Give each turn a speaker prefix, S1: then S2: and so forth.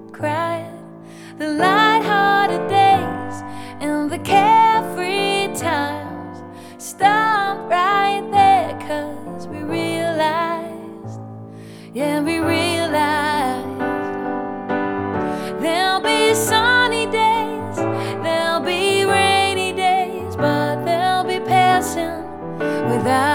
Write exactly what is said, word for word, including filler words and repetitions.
S1: cried. The light-hearted days and the carefree times stopped right there, 'cause we realized, yeah, we realized there'll be sunny days, there'll be rainy days, but they'll be passing without